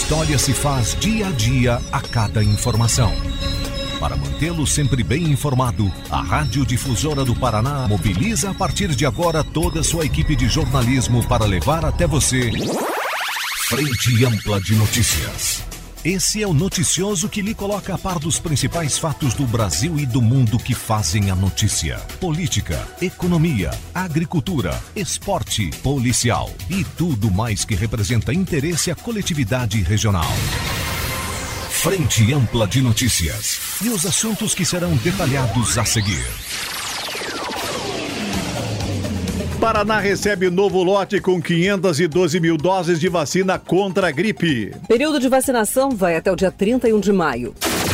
vitória se faz dia a dia a cada informação. Para mantê-lo sempre bem informado, a Rádio Difusora do Paraná mobiliza a partir de agora toda a sua equipe de jornalismo para levar até você Frente Ampla de Notícias. Esse é o noticioso que lhe coloca a par dos principais fatos do Brasil e do mundo que fazem a notícia. Política, economia, agricultura, esporte, policial e tudo mais que representa interesse à coletividade regional. Frente Ampla de Notícias e os assuntos que serão detalhados a seguir. Paraná recebe novo lote com 512 mil doses de vacina contra a gripe. Período de vacinação vai até o dia 31 de maio.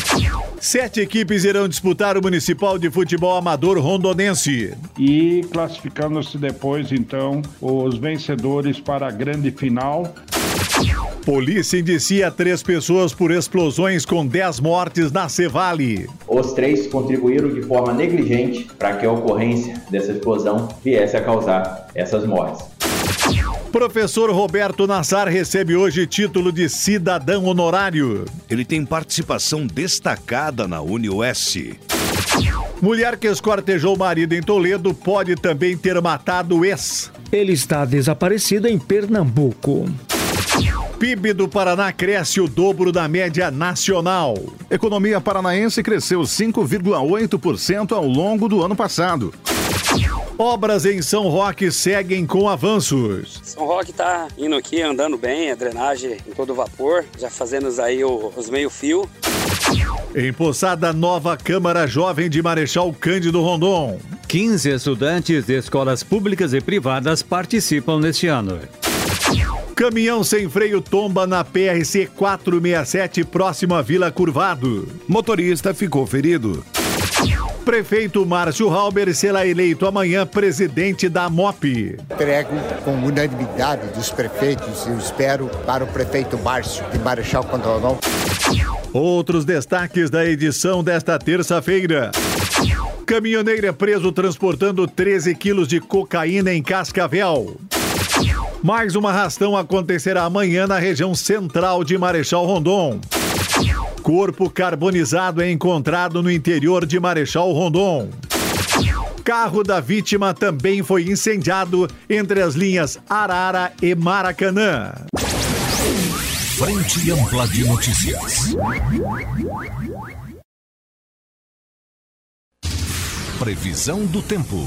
7 equipes irão disputar o Municipal de Futebol Amador Rondonense. E classificando-se depois, então, os vencedores para a grande final. Polícia indicia 3 pessoas por explosões com 10 mortes na Cevale. Os 3 contribuíram de forma negligente para que a ocorrência dessa explosão viesse a causar essas mortes. Professor Roberto Nassar recebe hoje título de cidadão honorário. Ele tem participação destacada na UniOS. Mulher que esquartejou o marido em Toledo pode também ter matado o ex. Ele está desaparecido em Pernambuco. PIB do Paraná cresce o dobro da média nacional. Economia paranaense cresceu 5,8% ao longo do ano passado. Obras em São Roque seguem com avanços. São Roque está indo aqui, andando bem, a drenagem em todo vapor, já fazendo aí os meio-fio. Em Poçada, nova Câmara Jovem de Marechal Cândido Rondon. 15 estudantes de escolas públicas e privadas participam neste ano. Caminhão sem freio tomba na PRC 467, próximo à Vila Curvado. Motorista ficou ferido. Prefeito Márcio Halber será eleito amanhã presidente da MOP. Prego com unanimidade dos prefeitos, eu espero, para o prefeito Márcio de Marechal Cândido Rondon. Outros destaques da edição desta terça-feira. Caminhoneiro é preso transportando 13 quilos de cocaína em Cascavel. Mais uma arrastão acontecerá amanhã na região central de Marechal Rondon. Corpo carbonizado é encontrado no interior de Marechal Rondon. Carro da vítima também foi incendiado entre as linhas Arara e Maracanã. Frente Ampla de Notícias. Previsão do tempo.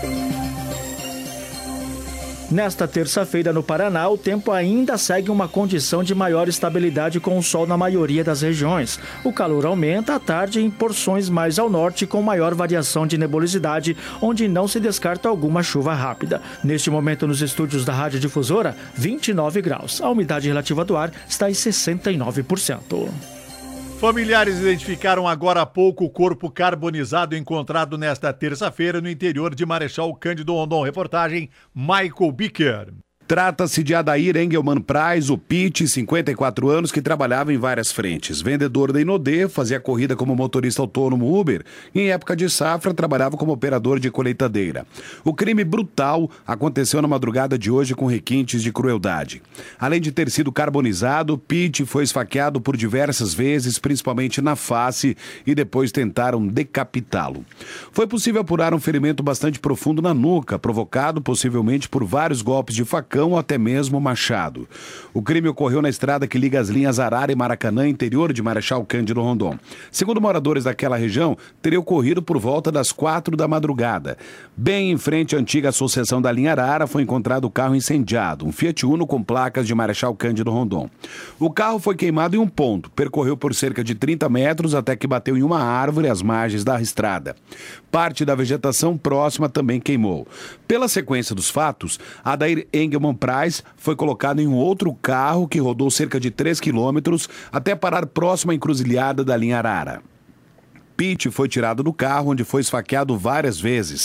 Nesta terça-feira no Paraná, o tempo ainda segue uma condição de maior estabilidade com o sol na maioria das regiões. O calor aumenta à tarde em porções mais ao norte com maior variação de nebulosidade, onde não se descarta alguma chuva rápida. Neste momento nos estúdios da Rádio Difusora, 29 graus. A umidade relativa do ar está em 69%. Familiares identificaram agora há pouco o corpo carbonizado encontrado nesta terça-feira no interior de Marechal Cândido Rondon. Reportagem Michael Bicker. Trata-se de Adair Engelmann Praz, o Pete, 54 anos, que trabalhava em várias frentes. Vendedor da Inodê, fazia corrida como motorista autônomo Uber e, em época de safra, trabalhava como operador de colheitadeira. O crime brutal aconteceu na madrugada de hoje com requintes de crueldade. Além de ter sido carbonizado, Pete foi esfaqueado por diversas vezes, principalmente na face, e depois tentaram decapitá-lo. Foi possível apurar um ferimento bastante profundo na nuca, provocado possivelmente por vários golpes de facão ou até mesmo machado. O crime ocorreu na estrada que liga as linhas Arara e Maracanã, interior de Marechal Cândido Rondon. Segundo moradores daquela região, teria ocorrido por volta das 4 da madrugada. Bem em frente à antiga associação da linha Arara, foi encontrado o carro incendiado, um Fiat Uno com placas de Marechal Cândido Rondon. O carro foi queimado em um ponto, percorreu por cerca de 30 metros até que bateu em uma árvore às margens da estrada. Parte da vegetação próxima também queimou. Pela sequência dos fatos, Adair Engelmann Praz foi colocado em um outro carro que rodou cerca de 3 quilômetros até parar próximo à encruzilhada da linha Arara. Pete foi tirado do carro, onde foi esfaqueado várias vezes.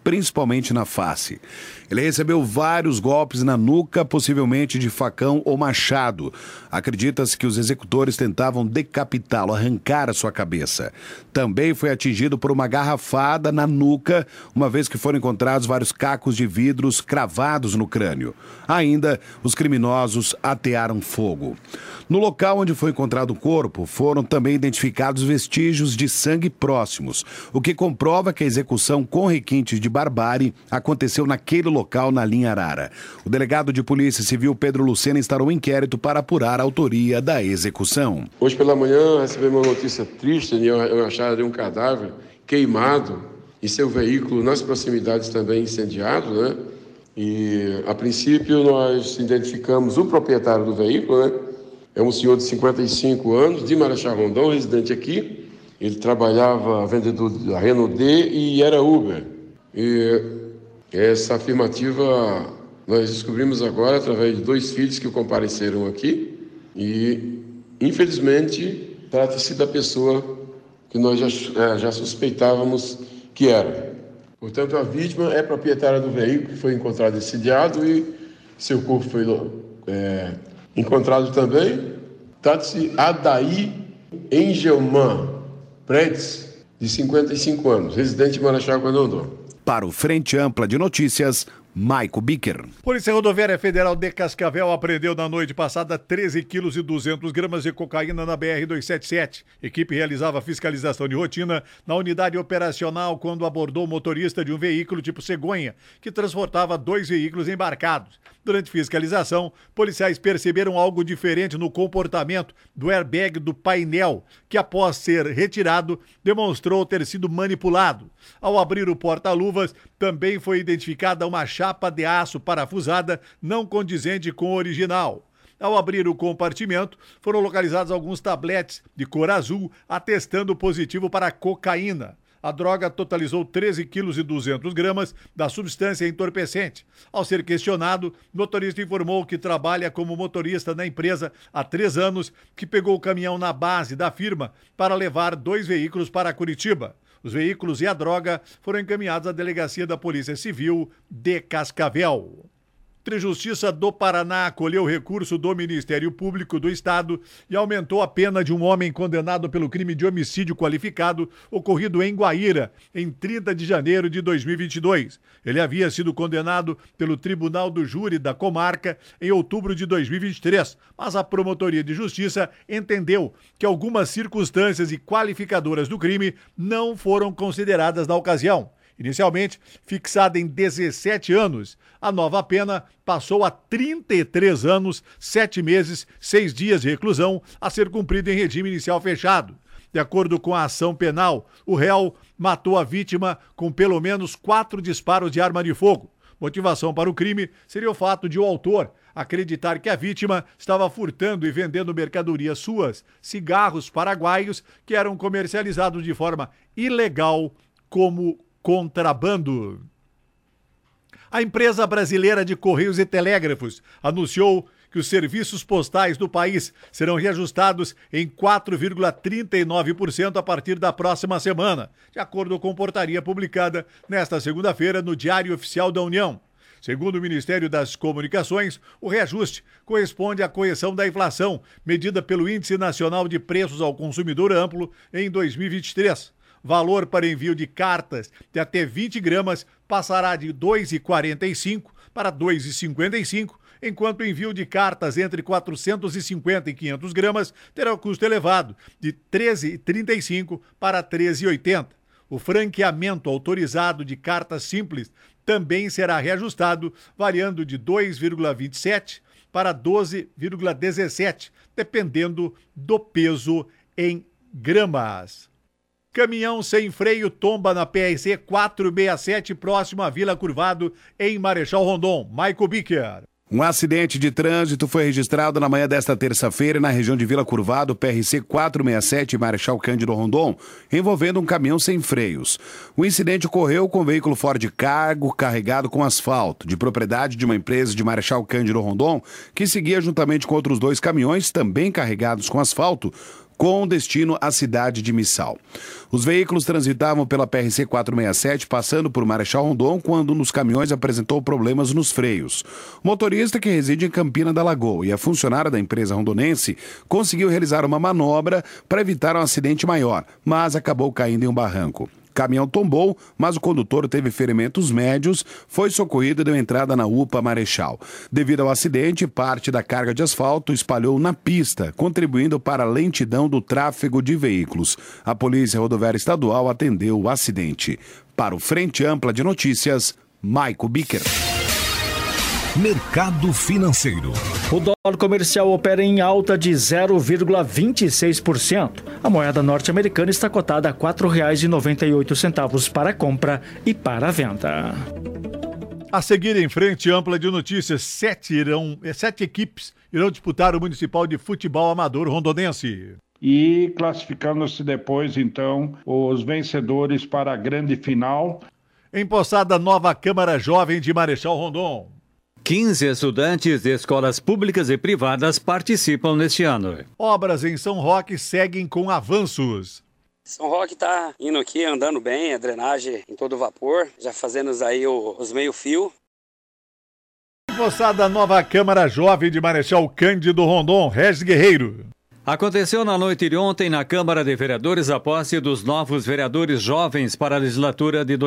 principalmente na face. Ele recebeu vários golpes na nuca, possivelmente de facão ou machado. Acredita-se que os executores tentavam decapitá-lo, arrancar a sua cabeça. Também foi atingido por uma garrafada na nuca, uma vez que foram encontrados vários cacos de vidros cravados no crânio. Ainda, os criminosos atearam fogo. No local onde foi encontrado o corpo, foram também identificados vestígios de sangue próximos, o que comprova que a execução com requintes de barbárie aconteceu naquele local na linha Arara. O delegado de Polícia Civil, Pedro Lucena, instaurou um inquérito para apurar a autoria da execução. Hoje pela manhã recebemos uma notícia triste de uma achada de um cadáver queimado e seu veículo nas proximidades também incendiado, né? E a princípio nós identificamos o proprietário do veículo, né? É um senhor de 55 anos, de Marechal Rondon, residente aqui. Ele trabalhava vendedor da Renault D e era Uber. E essa afirmativa nós descobrimos agora através de 2 filhos que compareceram aqui. E, infelizmente, trata-se da pessoa que nós já suspeitávamos que era. Portanto, a vítima é proprietária do veículo que foi encontrado incendiado e seu corpo foi encontrado também. Trata-se Adair Engelman Pretz, de 55 anos, residente de Marechal Rondon. Para o Frente Ampla de Notícias, Maico Bicker. Polícia Rodoviária Federal de Cascavel apreendeu na noite passada 13 quilos e 200 gramas de cocaína na BR-277. Equipe realizava fiscalização de rotina na unidade operacional quando abordou o motorista de um veículo tipo cegonha, que transportava 2 veículos embarcados. Durante fiscalização, policiais perceberam algo diferente no comportamento do airbag do painel, que após ser retirado, demonstrou ter sido manipulado. Ao abrir o porta-luvas, também foi identificada uma chapa de aço parafusada não condizente com o original. Ao abrir o compartimento, foram localizados alguns tabletes de cor azul, atestando positivo para cocaína. A droga totalizou 13 quilos e 200 gramas da substância entorpecente. Ao ser questionado, o motorista informou que trabalha como motorista na empresa há 3 anos, que pegou o caminhão na base da firma para levar 2 veículos para Curitiba. Os veículos e a droga foram encaminhados à Delegacia da Polícia Civil de Cascavel. Justiça do Paraná acolheu o recurso do Ministério Público do Estado e aumentou a pena de um homem condenado pelo crime de homicídio qualificado ocorrido em Guaíra, em 30 de janeiro de 2022. Ele havia sido condenado pelo Tribunal do Júri da Comarca em outubro de 2023, mas a Promotoria de Justiça entendeu que algumas circunstâncias e qualificadoras do crime não foram consideradas na ocasião. Inicialmente fixada em 17 anos, a nova pena passou a 33 anos, 7 meses, 6 dias de reclusão, a ser cumprida em regime inicial fechado. De acordo com a ação penal, o réu matou a vítima com pelo menos 4 disparos de arma de fogo. Motivação para o crime seria o fato de o autor acreditar que a vítima estava furtando e vendendo mercadorias suas, cigarros paraguaios, que eram comercializados de forma ilegal como contrabando. A empresa brasileira de Correios e Telégrafos anunciou que os serviços postais do país serão reajustados em 4,39% a partir da próxima semana, de acordo com portaria publicada nesta segunda-feira no Diário Oficial da União. Segundo o Ministério das Comunicações, o reajuste corresponde à correção da inflação, medida pelo Índice Nacional de Preços ao Consumidor Amplo em 2023. Valor para envio de cartas de até 20 gramas passará de R$ 2,45 para R$ 2,55, enquanto o envio de cartas entre 450 e 500 gramas terá o custo elevado, de R$ 13,35 para R$ 13,80. O franqueamento autorizado de cartas simples também será reajustado, variando de 2,27 para 12,17, dependendo do peso em gramas. Caminhão sem freio tomba na PRC 467, próximo à Vila Curvado, em Marechal Rondon. Maico Bicker. Um acidente de trânsito foi registrado na manhã desta terça-feira na região de Vila Curvado, PRC 467, Marechal Cândido Rondon, envolvendo um caminhão sem freios. O incidente ocorreu com um veículo Ford Cargo carregado com asfalto, de propriedade de uma empresa de Marechal Cândido Rondon, que seguia juntamente com outros 2 caminhões, também carregados com asfalto, com destino à cidade de Missal. Os veículos transitavam pela PRC 467, passando por Marechal Rondon, quando um dos caminhões apresentou problemas nos freios. O motorista, que reside em Campina da Lagoa e é funcionário da empresa rondonense, conseguiu realizar uma manobra para evitar um acidente maior, mas acabou caindo em um barranco. O caminhão tombou, mas o condutor teve ferimentos médios, foi socorrido e deu entrada na UPA Marechal. Devido ao acidente, parte da carga de asfalto espalhou na pista, contribuindo para a lentidão do tráfego de veículos. A Polícia Rodoviária Estadual atendeu o acidente. Para o Frente Ampla de Notícias, Maico Bicker. Mercado financeiro. O dólar comercial opera em alta de 0,26%. A moeda norte-americana está cotada a R$ 4,98 para compra e para venda. A seguir, em Frente Ampla de Notícias, 7 equipes irão disputar o Municipal de Futebol Amador Rondonense. E classificando-se depois, então, os vencedores para a grande final. Empossada nova Câmara Jovem de Marechal Rondon. 15 estudantes de escolas públicas e privadas participam neste ano. Obras em São Roque seguem com avanços. São Roque está indo aqui, andando bem, a drenagem em todo vapor, já fazendo aí os meio-fio. Empossada nova Câmara Jovem de Marechal Cândido Rondon, Regis Guerreiro. Aconteceu na noite de ontem na Câmara de Vereadores a posse dos novos vereadores jovens para a legislatura de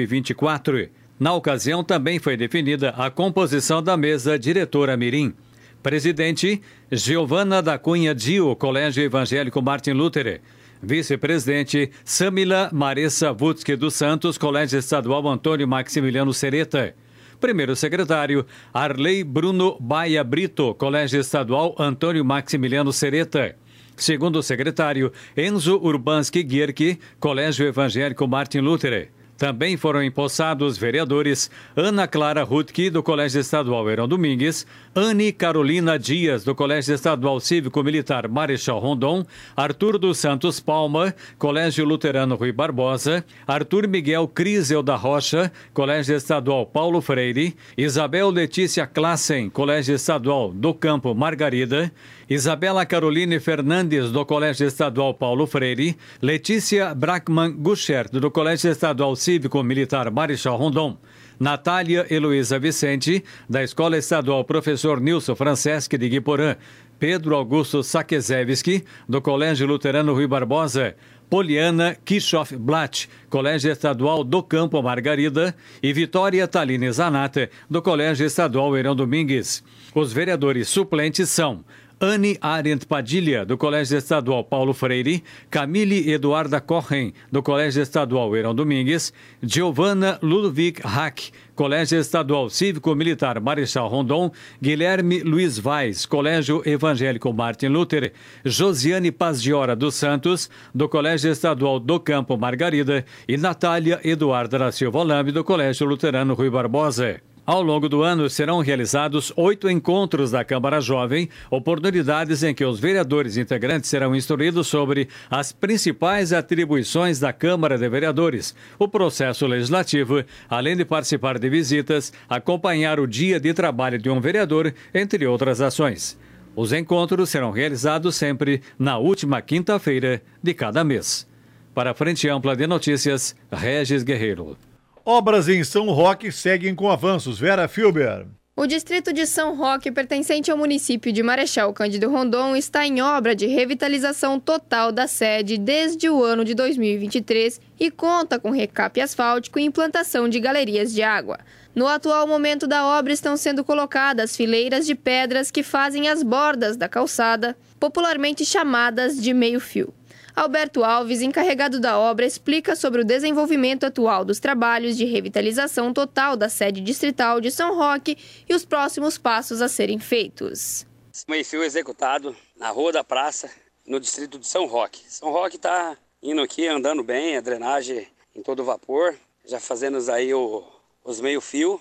2024. Na ocasião, também foi definida a composição da mesa diretora mirim. Presidente, Giovana da Cunha Dio, Colégio Evangélico Martin Luther. Vice-presidente, Samila Maressa Vutsky dos Santos, Colégio Estadual Antônio Maximiliano Sereta. Primeiro secretário, Arley Bruno Baia Brito, Colégio Estadual Antônio Maximiliano Sereta. Segundo secretário, Enzo Urbanski Gierke, Colégio Evangélico Martin Luther. Também foram empossados vereadores Ana Clara Rutke, do Colégio Estadual Heron Domingues, Anne Carolina Dias, do Colégio Estadual Cívico-Militar Marechal Rondon, Arthur dos Santos Palma, Colégio Luterano Rui Barbosa, Arthur Miguel Crisel da Rocha, Colégio Estadual Paulo Freire, Isabel Letícia Klassen, Colégio Estadual do Campo Margarida, Isabela Caroline Fernandes, do Colégio Estadual Paulo Freire, Letícia Brackman Guchert, do Colégio Estadual Cívico-Militar Marechal Rondon, Natália Heloísa Vicente, da Escola Estadual Professor Nilson Franceschi de Guiporã, Pedro Augusto Sakezewski, do Colégio Luterano Rui Barbosa, Poliana Kishoff Blatt, Colégio Estadual do Campo Margarida, e Vitória Taline Zanata, do Colégio Estadual Heron Domingues. Os vereadores suplentes são Anne Arendt Padilha, do Colégio Estadual Paulo Freire, Camille Eduarda Corren, do Colégio Estadual Heron Domingues, Giovana Ludwig Hack, Colégio Estadual Cívico-Militar Marechal Rondon, Guilherme Luiz Vaz, Colégio Evangélico Martin Luther, Josiane Pazgiora dos Santos, do Colégio Estadual do Campo Margarida, e Natália Eduarda da Silva Lambe, do Colégio Luterano Rui Barbosa. Ao longo do ano, serão realizados 8 encontros da Câmara Jovem, oportunidades em que os vereadores integrantes serão instruídos sobre as principais atribuições da Câmara de Vereadores, o processo legislativo, além de participar de visitas, acompanhar o dia de trabalho de um vereador, entre outras ações. Os encontros serão realizados sempre na última quinta-feira de cada mês. Para a Frente Ampla de Notícias, Regis Guerreiro. Obras em São Roque seguem com avanços. Vera Filber. O distrito de São Roque, pertencente ao município de Marechal Cândido Rondon, está em obra de revitalização total da sede desde o ano de 2023 e conta com recape asfáltico e implantação de galerias de água. No atual momento da obra estão sendo colocadas fileiras de pedras que fazem as bordas da calçada, popularmente chamadas de meio-fio. Alberto Alves, encarregado da obra, explica sobre o desenvolvimento atual dos trabalhos de revitalização total da sede distrital de São Roque e os próximos passos a serem feitos. Meio-fio executado na Rua da Praça, no distrito de São Roque. São Roque está indo aqui, andando bem, a drenagem em todo vapor, já fazendo aí os meio-fio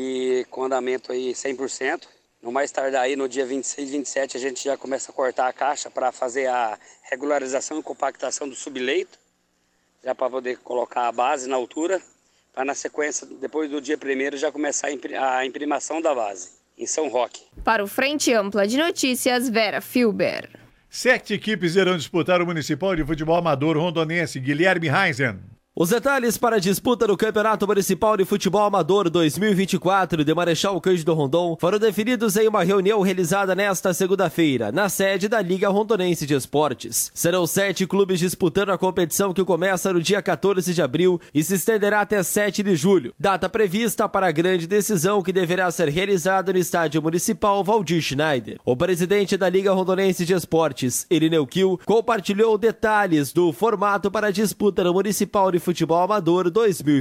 e com andamento aí 100%. No mais tardar aí, no dia 26 e 27, a gente já começa a cortar a caixa para fazer a regularização e compactação do subleito, já para poder colocar a base na altura, para na sequência, depois do dia 1º, já começar a imprimação da base, em São Roque. Para o Frente Ampla de Notícias, Vera Filber. 7 equipes irão disputar o Municipal de Futebol Amador Rondonense. Guilherme Heisen. Os detalhes para a disputa do Campeonato Municipal de Futebol Amador 2024 de Marechal Cândido Rondon foram definidos em uma reunião realizada nesta segunda-feira, na sede da Liga Rondonense de Esportes. Serão 7 clubes disputando a competição que começa no dia 14 de abril e se estenderá até 7 de julho, data prevista para a grande decisão que deverá ser realizada no Estádio Municipal Valdir Schneider. O presidente da Liga Rondonense de Esportes, Irineu Kiel, compartilhou detalhes do formato para a disputa no Municipal de Futebol Amador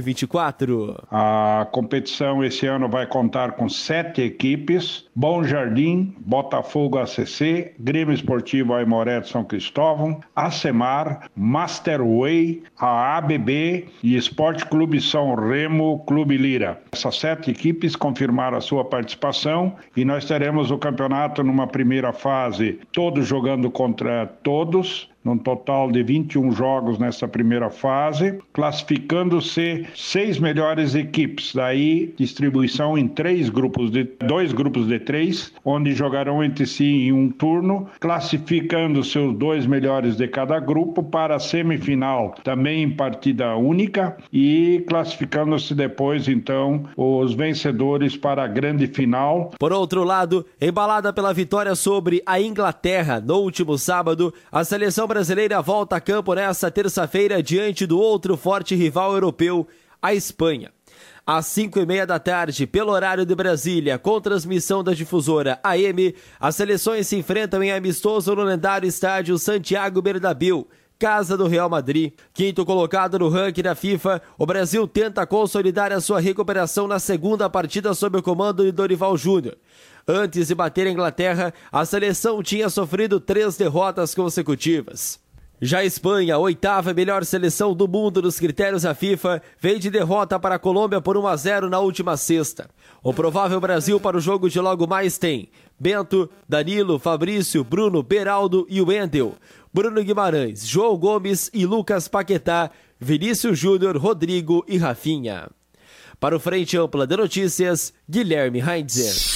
2024. A competição esse ano vai contar com 7 equipes: Bom Jardim, Botafogo ACC, Grêmio Esportivo Aimoré de São Cristóvão, ACEMAR, Masterway, a ABB e Esporte Clube São Remo, Clube Lira. Essas 7 equipes confirmaram a sua participação e nós teremos o campeonato numa primeira fase, todos jogando contra todos, num total de 21 jogos nessa primeira fase, classificando-se 6 melhores equipes, daí distribuição em 2 grupos de 3, onde jogarão entre si em um turno, classificando-se os 2 melhores de cada grupo para a semifinal, também em partida única, e classificando-se depois, então, os vencedores para a grande final. Por outro lado, embalada pela vitória sobre a Inglaterra no último sábado, a seleção brasileira volta a campo nesta terça-feira diante do outro forte rival europeu, a Espanha. Às 5h30 da tarde, pelo horário de Brasília, com transmissão da difusora AM, as seleções se enfrentam em amistoso no lendário estádio Santiago Bernabéu, casa do Real Madrid. Quinto colocado no ranking da FIFA, o Brasil tenta consolidar a sua recuperação na segunda partida sob o comando de Dorival Júnior. Antes de bater a Inglaterra, a seleção tinha sofrido 3 derrotas consecutivas. Já a Espanha, a 8ª melhor seleção do mundo nos critérios da FIFA, veio de derrota para a Colômbia por 1-0 na última sexta. O provável Brasil para o jogo de logo mais tem Bento, Danilo, Fabrício, Bruno, Beraldo e Wendel, Bruno Guimarães, João Gomes e Lucas Paquetá, Vinícius Júnior, Rodrigo e Rafinha. Para o Frente Ampla de Notícias, Guilherme Heinzer.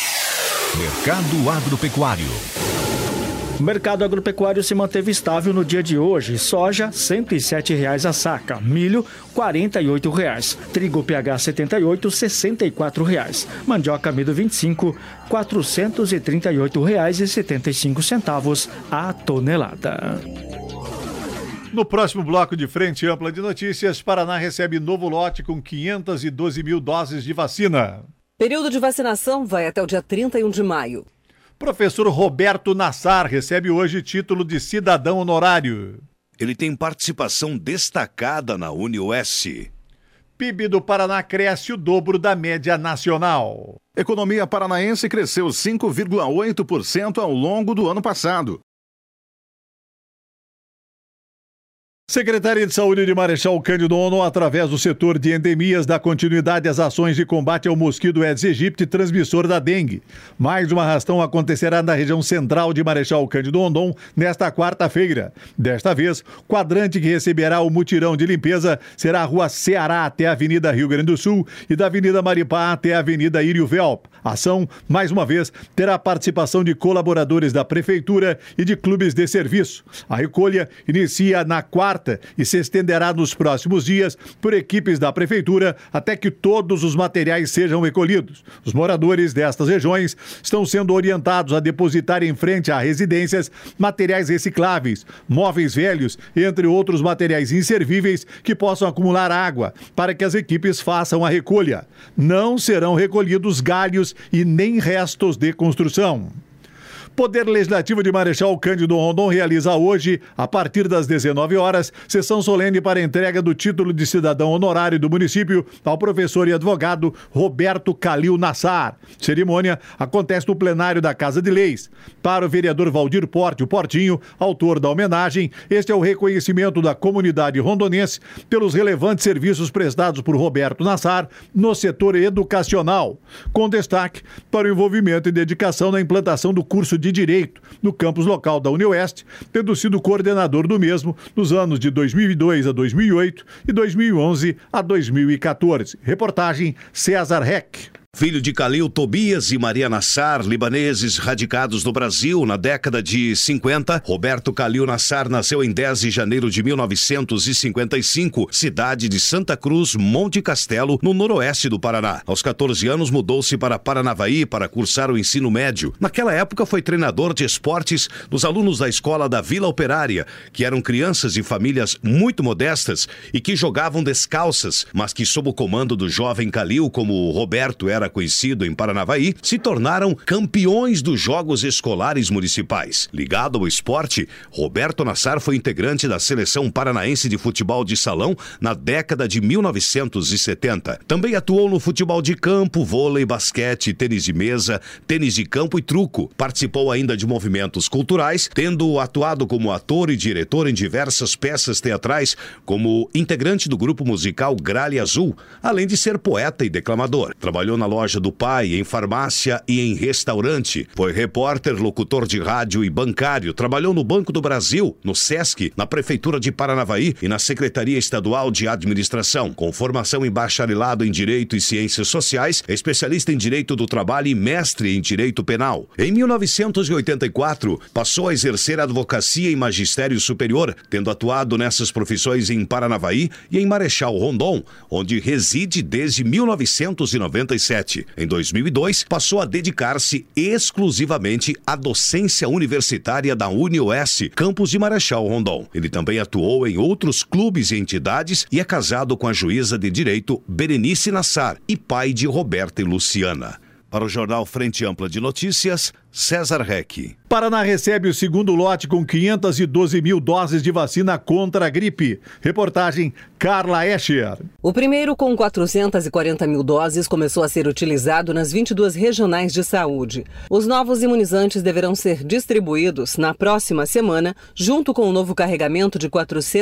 Mercado Agropecuário. O mercado agropecuário se manteve estável no dia de hoje. Soja, R$ 107,00 a saca. Milho, R$ 48,00. Trigo PH 78, R$ 64,00. Mandioca amido 25, R$ 438,75 a tonelada. No próximo bloco de Frente Ampla de Notícias, Paraná recebe novo lote com 512 mil doses de vacina. Período de vacinação vai até o dia 31 de maio. Professor Roberto Nassar recebe hoje título de cidadão honorário. Ele tem participação destacada na UniOS. PIB do Paraná cresce o dobro da média nacional. Economia paranaense cresceu 5,8% ao longo do ano passado. Secretaria de Saúde de Marechal Cândido Rondon, através do setor de endemias, dá continuidade às ações de combate ao mosquito Aedes aegypti, transmissor da dengue. Mais uma arrastão acontecerá na região central de Marechal Cândido Rondon nesta quarta-feira. Desta vez, quadrante que receberá o mutirão de limpeza será a Rua Ceará até a Avenida Rio Grande do Sul e da Avenida Maripá até a Avenida Írio Velp. A ação, mais uma vez, terá a participação de colaboradores da Prefeitura e de clubes de serviço. A recolha inicia na quarta e se estenderá nos próximos dias por equipes da Prefeitura até que todos os materiais sejam recolhidos. Os moradores destas regiões estão sendo orientados a depositar em frente a residências materiais recicláveis, móveis velhos, entre outros materiais inservíveis que possam acumular água, para que as equipes façam a recolha. Não serão recolhidos galhos e nem restos de construção. Poder Legislativo de Marechal Cândido Rondon realiza hoje, a partir das 19 horas, sessão solene para a entrega do título de cidadão honorário do município ao professor e advogado Roberto Calil Nassar. Cerimônia acontece no plenário da Casa de Leis. Para o vereador Valdir Porte, o Portinho, autor da homenagem, este é o reconhecimento da comunidade rondonense pelos relevantes serviços prestados por Roberto Nassar no setor educacional, com destaque para o envolvimento e dedicação na implantação do curso de Direito no campus local da UniOeste, tendo sido coordenador do mesmo nos anos de 2002 a 2008 e 2011 a 2014. Reportagem César Reck. Filho de Khalil Tobias e Maria Nassar, libaneses radicados no Brasil na década de 50, Roberto Khalil Nassar nasceu em 10 de janeiro de 1955, cidade de Santa Cruz, Monte Castelo, no noroeste do Paraná. Aos 14 anos mudou-se para Paranavaí para cursar o ensino médio. Naquela época foi treinador de esportes dos alunos da escola da Vila Operária, que eram crianças de famílias muito modestas e que jogavam descalças, mas que sob o comando do jovem Khalil, como o Roberto era conhecido em Paranavaí, se tornaram campeões dos Jogos Escolares Municipais. Ligado ao esporte, Roberto Nassar foi integrante da Seleção Paranaense de Futebol de Salão na década de 1970. Também atuou no futebol de campo, vôlei, basquete, tênis de mesa, tênis de campo e truco. Participou ainda de movimentos culturais, tendo atuado como ator e diretor em diversas peças teatrais, como integrante do grupo musical Gralha Azul, além de ser poeta e declamador. Trabalhou na loja do pai, em farmácia e em restaurante. Foi repórter, locutor de rádio e bancário. Trabalhou no Banco do Brasil, no SESC, na Prefeitura de Paranavaí e na Secretaria Estadual de Administração. Com formação em bacharelado em Direito e Ciências Sociais, é especialista em Direito do Trabalho e mestre em Direito Penal. Em 1984, passou a exercer advocacia e magistério superior, tendo atuado nessas profissões em Paranavaí e em Marechal Rondon, onde reside desde 1997. Em 2002, passou a dedicar-se exclusivamente à docência universitária da UniOS, campus de Marechal Rondon. Ele também atuou em outros clubes e entidades e é casado com a juíza de direito Berenice Nassar e pai de Roberta e Luciana. Para o jornal Frente Ampla de Notícias, César Reck. Paraná recebe o segundo lote com 512 mil doses de vacina contra a gripe. Reportagem Carla Escher. O primeiro, com 440 mil doses, começou a ser utilizado nas 22 regionais de saúde. Os novos imunizantes deverão ser distribuídos na próxima semana, junto com o novo carregamento de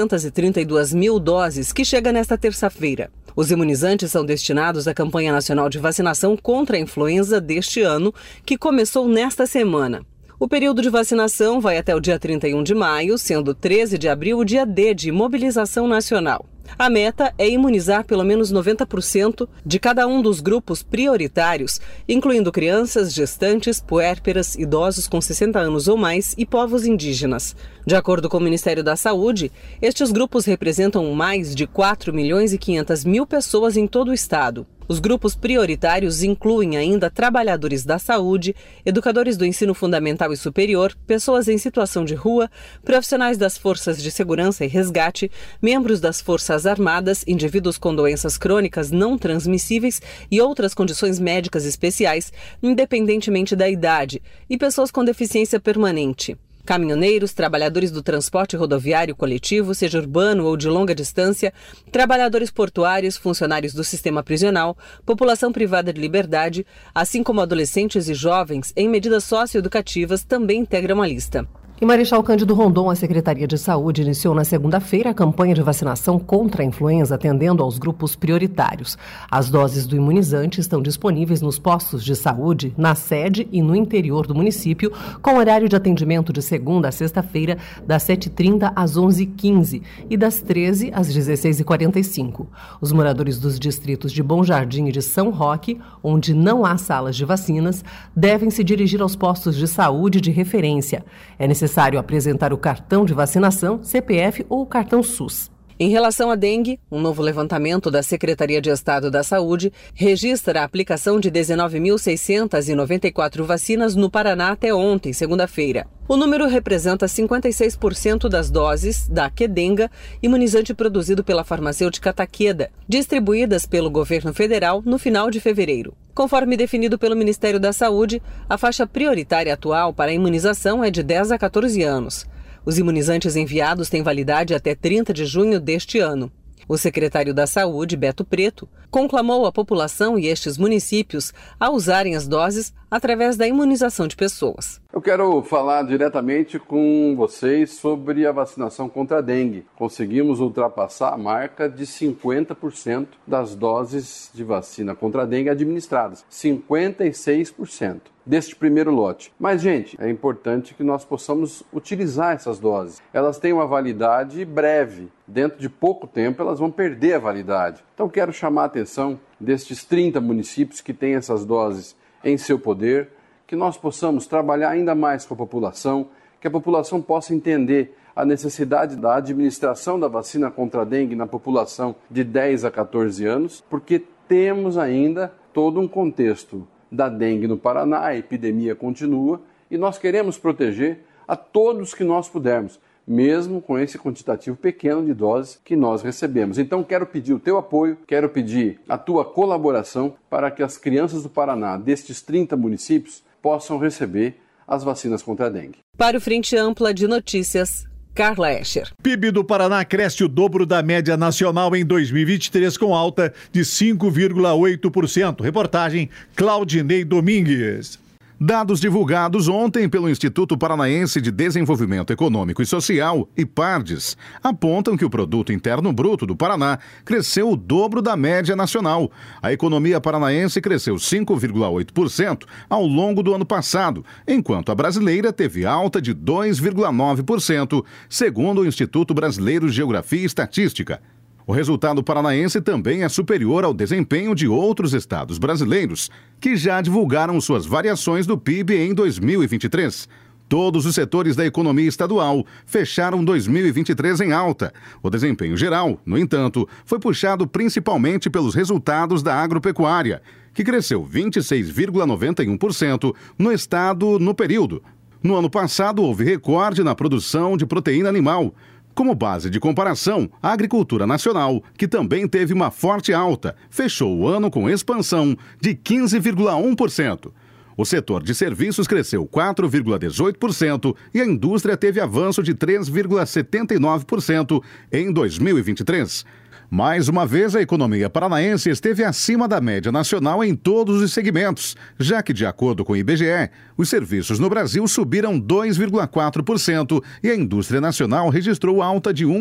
432 mil doses, que chega nesta terça-feira. Os imunizantes são destinados à campanha nacional de vacinação contra a influenza deste ano, que começou nesta semana. O período de vacinação vai até o dia 31 de maio, sendo 13 de abril o dia D de mobilização nacional. A meta é imunizar pelo menos 90% de cada um dos grupos prioritários, incluindo crianças, gestantes, puérperas, idosos com 60 anos ou mais e povos indígenas. De acordo com o Ministério da Saúde, estes grupos representam mais de 4.500.000 pessoas em todo o estado. Os grupos prioritários incluem ainda trabalhadores da saúde, educadores do ensino fundamental e superior, pessoas em situação de rua, profissionais das forças de segurança e resgate, membros das Forças Armadas, indivíduos com doenças crônicas não transmissíveis e outras condições médicas especiais, independentemente da idade, e pessoas com deficiência permanente. Caminhoneiros, trabalhadores do transporte rodoviário coletivo, seja urbano ou de longa distância, trabalhadores portuários, funcionários do sistema prisional, população privada de liberdade, assim como adolescentes e jovens em medidas socioeducativas também integram a lista. Em Marechal Cândido Rondon, a Secretaria de Saúde iniciou na segunda-feira a campanha de vacinação contra a influenza, atendendo aos grupos prioritários. As doses do imunizante estão disponíveis nos postos de saúde, na sede e no interior do município, com horário de atendimento de segunda a sexta-feira, das 7h30 às 11h15 e das 13h às 16h45. Os moradores dos distritos de Bom Jardim e de São Roque, onde não há salas de vacinas, devem se dirigir aos postos de saúde de referência. É necessário apresentar o cartão de vacinação, CPF ou cartão SUS. Em relação à dengue, um novo levantamento da Secretaria de Estado da Saúde registra a aplicação de 19.694 vacinas no Paraná até ontem, segunda-feira. O número representa 56% das doses da Qdenga, imunizante produzido pela farmacêutica Takeda, distribuídas pelo governo federal no final de fevereiro. Conforme definido pelo Ministério da Saúde, a faixa prioritária atual para a imunização é de 10 a 14 anos. Os imunizantes enviados têm validade até 30 de junho deste ano. O secretário da Saúde, Beto Preto, conclamou a população e estes municípios a usarem as doses através da imunização de pessoas. Eu quero falar diretamente com vocês sobre a vacinação contra a dengue. Conseguimos ultrapassar a marca de 50% das doses de vacina contra a dengue administradas. 56%. deste primeiro lote. Mas, gente, é importante que nós possamos utilizar essas doses. Elas têm uma validade breve. Dentro de pouco tempo, elas vão perder a validade. Então, quero chamar a atenção destes 30 municípios que têm essas doses em seu poder, que nós possamos trabalhar ainda mais com a população, que a população possa entender a necessidade da administração da vacina contra a dengue na população de 10 a 14 anos, porque temos ainda todo um contexto da dengue no Paraná, a epidemia continua e nós queremos proteger a todos que nós pudermos, mesmo com esse quantitativo pequeno de doses que nós recebemos. Então quero pedir o teu apoio, quero pedir a tua colaboração para que as crianças do Paraná, destes 30 municípios, possam receber as vacinas contra a dengue. Para o Frente Ampla de Notícias, Carla Escher. PIB do Paraná cresce o dobro da média nacional em 2023, com alta de 5,8%. Reportagem Claudinei Domingues. Dados divulgados ontem pelo Instituto Paranaense de Desenvolvimento Econômico e Social, IPARDES, apontam que o Produto Interno Bruto do Paraná cresceu o dobro da média nacional. A economia paranaense cresceu 5,8% ao longo do ano passado, enquanto a brasileira teve alta de 2,9%, segundo o Instituto Brasileiro de Geografia e Estatística. O resultado paranaense também é superior ao desempenho de outros estados brasileiros, que já divulgaram suas variações do PIB em 2023. Todos os setores da economia estadual fecharam 2023 em alta. O desempenho geral, no entanto, foi puxado principalmente pelos resultados da agropecuária, que cresceu 26,91% no estado no período. No ano passado, houve recorde na produção de proteína animal. Como base de comparação, a agricultura nacional, que também teve uma forte alta, fechou o ano com expansão de 15,1%. O setor de serviços cresceu 4,18% e a indústria teve avanço de 3,79% em 2023. Mais uma vez, a economia paranaense esteve acima da média nacional em todos os segmentos, já que, de acordo com o IBGE, os serviços no Brasil subiram 2,4% e a indústria nacional registrou alta de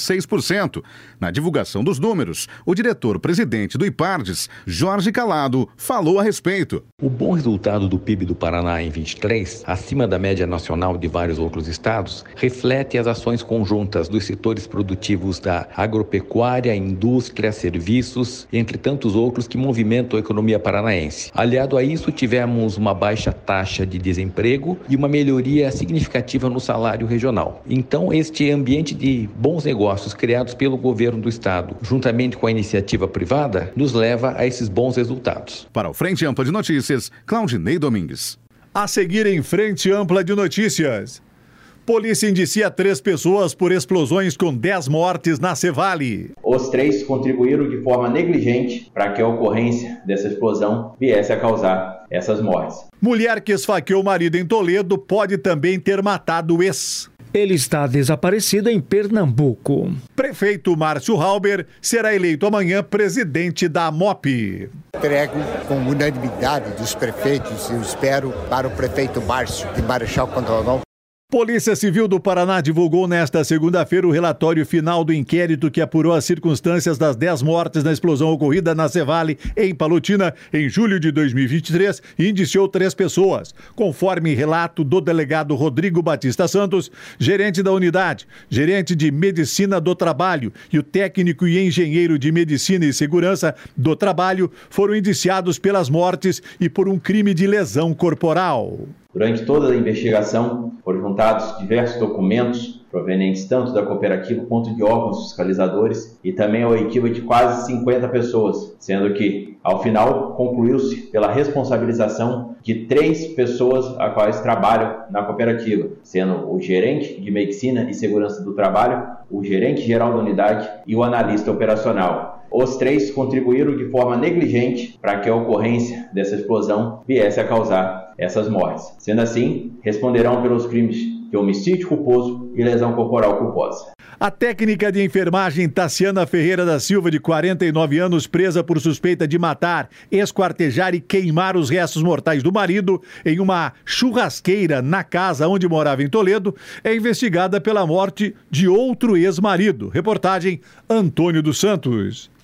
1,6%. Na divulgação dos números, o diretor-presidente do IPARDES, Jorge Calado, falou a respeito. O bom resultado do PIB do Paraná em 23, acima da média nacional de vários outros estados, reflete as ações conjuntas dos setores produtivos da agropecuária, indústria, serviços, entre tantos outros que movimentam a economia paranaense. Aliado a isso, tivemos uma baixa taxa de desemprego e uma melhoria significativa no salário regional. Então, este ambiente de bons negócios criados pelo governo do estado, juntamente com a iniciativa privada, nos leva a esses bons resultados. Para o Frente Ampla de Notícias, Claudinei Domingues. A seguir em Frente Ampla de Notícias. Polícia indicia 3 pessoas por explosões com 10 mortes na Cevale. Os 3 contribuíram de forma negligente para que a ocorrência dessa explosão viesse a causar essas mortes. Mulher que esfaqueou o marido em Toledo pode também ter matado o ex. Ele está desaparecido em Pernambuco. Prefeito Márcio Halber será eleito amanhã presidente da MOP. Entrego com unanimidade dos prefeitos, eu espero, para o prefeito Márcio de Marechal Rondon. Polícia Civil do Paraná divulgou nesta segunda-feira o relatório final do inquérito que apurou as circunstâncias das 10 mortes na explosão ocorrida na Cevale, em Palotina, em julho de 2023, e indiciou 3 pessoas. Conforme relato do delegado Rodrigo Batista Santos, gerente da unidade, gerente de Medicina do Trabalho e o técnico e engenheiro de Medicina e Segurança do Trabalho foram indiciados pelas mortes e por um crime de lesão corporal. Durante toda a investigação, foram juntados diversos documentos provenientes tanto da cooperativa quanto de órgãos fiscalizadores e também a oitiva de quase 50 pessoas, sendo que, ao final, concluiu-se pela responsabilização de 3 pessoas a quais trabalham na cooperativa, sendo o gerente de Medicina e Segurança do Trabalho, o gerente geral da unidade e o analista operacional. Os 3 contribuíram de forma negligente para que a ocorrência dessa explosão viesse a causar essas mortes. Sendo assim, responderão pelos crimes de homicídio culposo e lesão corporal culposa. A técnica de enfermagem Tassiana Ferreira da Silva, de 49 anos, presa por suspeita de matar, esquartejar e queimar os restos mortais do marido em uma churrasqueira na casa onde morava em Toledo, é investigada pela morte de outro ex-marido. Reportagem Antônio dos Santos.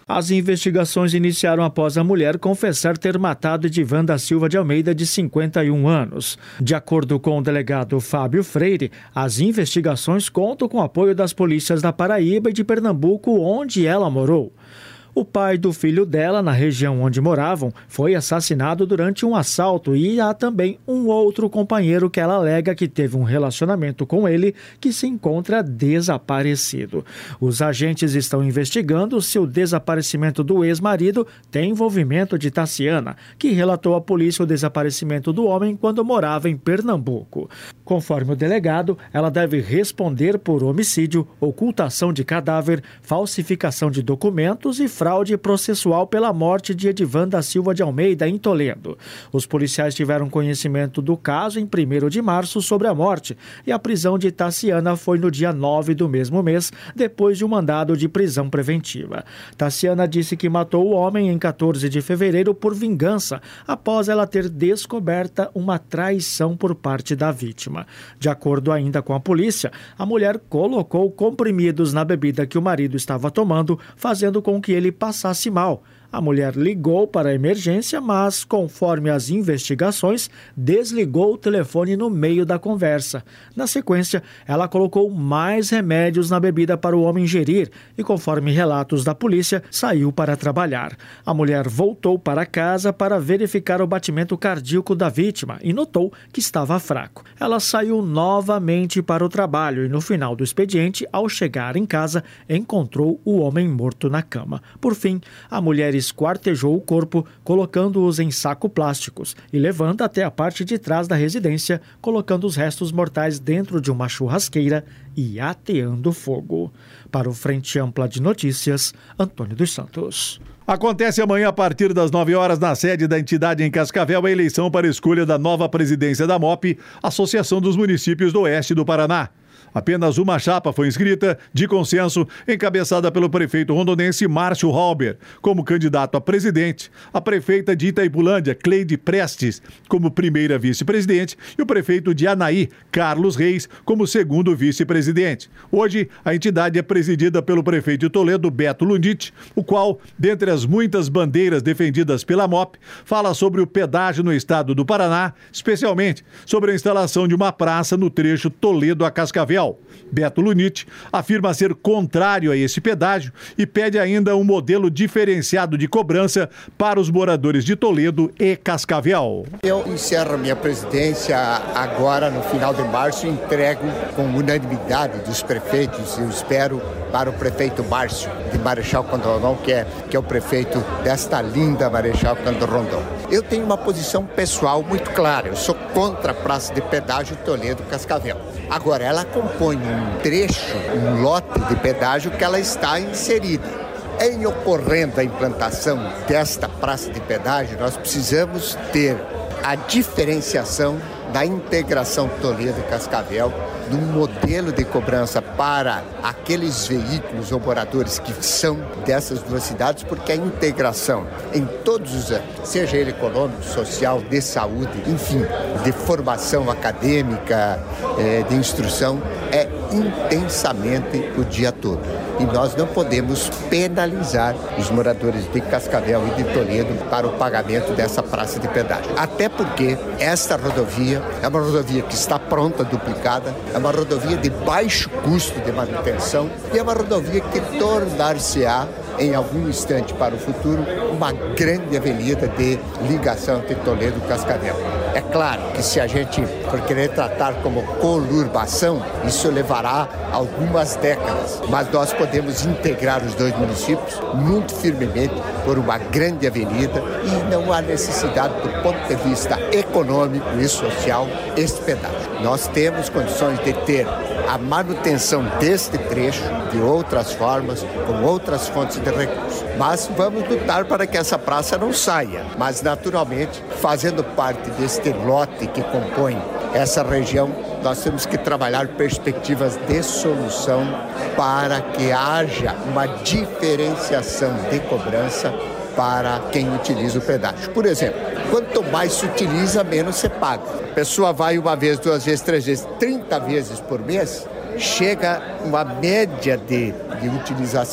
As investigações iniciaram após a mulher confessar ter matado Edivan da Silva de Almeida, de 51 anos. De acordo com o delegado Fábio Freire, as investigações contam com o apoio das polícias da Paraíba e de Pernambuco, onde ela morou. O pai do filho dela, na região onde moravam, foi assassinado durante um assalto e há também um outro companheiro que ela alega que teve um relacionamento com ele que se encontra desaparecido. Os agentes estão investigando se o desaparecimento do ex-marido tem envolvimento de Tassiana, que relatou à polícia o desaparecimento do homem quando morava em Pernambuco. Conforme o delegado, ela deve responder por homicídio, ocultação de cadáver, falsificação de documentos e fraude processual pela morte de Edivan da Silva de Almeida, em Toledo. Os policiais tiveram conhecimento do caso em 1º de março sobre a morte e a prisão de Tassiana foi no dia 9 do mesmo mês, depois de um mandado de prisão preventiva. Tassiana disse que matou o homem em 14 de fevereiro por vingança, após ela ter descoberta uma traição por parte da vítima. De acordo ainda com a polícia, a mulher colocou comprimidos na bebida que o marido estava tomando, fazendo com que ele passasse mal. A mulher ligou para a emergência, mas, conforme as investigações, desligou o telefone no meio da conversa. Na sequência, ela colocou mais remédios na bebida para o homem ingerir e, conforme relatos da polícia, saiu para trabalhar. A mulher voltou para casa para verificar o batimento cardíaco da vítima e notou que estava fraco. Ela saiu novamente para o trabalho e, no final do expediente, ao chegar em casa, encontrou o homem morto na cama. Por fim, a mulher esquartejou o corpo, colocando-os em saco plásticos e levando até a parte de trás da residência, colocando os restos mortais dentro de uma churrasqueira e ateando fogo. Para o Frente Ampla de Notícias, Antônio dos Santos. Acontece amanhã a partir das 9 horas na sede da entidade em Cascavel a eleição para a escolha da nova presidência da MOP, Associação dos Municípios do Oeste do Paraná. Apenas uma chapa foi inscrita, de consenso, encabeçada pelo prefeito rondonense Márcio Halber, como candidato a presidente, a prefeita de Itaipulândia, Cleide Prestes, como primeira vice-presidente, e o prefeito de Anaí, Carlos Reis, como segundo vice-presidente. Hoje, a entidade é presidida pelo prefeito de Toledo, Beto Lundit, o qual, dentre as muitas bandeiras defendidas pela MOP, fala sobre o pedágio no estado do Paraná, especialmente sobre a instalação de uma praça no trecho Toledo a Cascavel. Beto Lunit afirma ser contrário a esse pedágio e pede ainda um modelo diferenciado de cobrança para os moradores de Toledo e Cascavel. Eu encerro minha presidência agora no final de março e entrego com unanimidade dos prefeitos, eu espero, para o prefeito Márcio de Marechal Cândido Rondon, que é o prefeito desta linda Marechal Cândido Rondon. Eu tenho uma posição pessoal muito clara, eu sou contra a praça de pedágio Toledo-Cascavel. Agora, ela compõe um trecho, um lote de pedágio que ela está inserida. Em ocorrendo a implantação desta praça de pedágio, nós precisamos ter a diferenciação da integração Toledo e Cascavel, de um modelo de cobrança para aqueles veículos ou moradores que são dessas duas cidades, porque a integração em todos os âmbitos, seja ele econômico, social, de saúde, enfim, de formação acadêmica, de instrução, é intensamente o dia todo. E nós não podemos penalizar os moradores de Cascavel e de Toledo para o pagamento dessa praça de pedágio. Até porque esta rodovia é uma rodovia que está pronta, duplicada, é uma rodovia de baixo custo de manutenção e é uma rodovia que tornar-se-á, em algum instante para o futuro, uma grande avenida de ligação entre Toledo e Cascavel. É claro que se a gente for querer tratar como conurbação, isso levará algumas décadas, mas nós podemos integrar os dois municípios muito firmemente por uma grande avenida e não há necessidade, do ponto de vista econômico e social, esse pedágio. Nós temos condições de ter a manutenção deste trecho de outras formas, com outras fontes de recursos. Mas vamos lutar para que essa praça não saia. Mas, naturalmente, fazendo parte deste lote que compõe essa região, nós temos que trabalhar perspectivas de solução para que haja uma diferenciação de cobrança para quem utiliza o pedágio. Por exemplo, quanto mais se utiliza, menos se paga. A pessoa vai uma vez, duas vezes, três vezes, 30 vezes por mês, chega uma média de utilização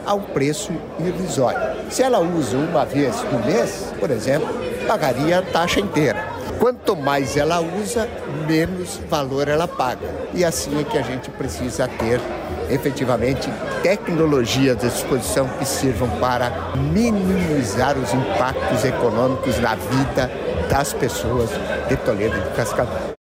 a um preço irrisório. Se ela usa uma vez no mês, por exemplo, pagaria a taxa inteira. Quanto mais ela usa, menos valor ela paga. E assim é que a gente precisa ter, efetivamente, tecnologias à disposição que sirvam para minimizar os impactos econômicos na vida das pessoas de Toledo e de Cascavel.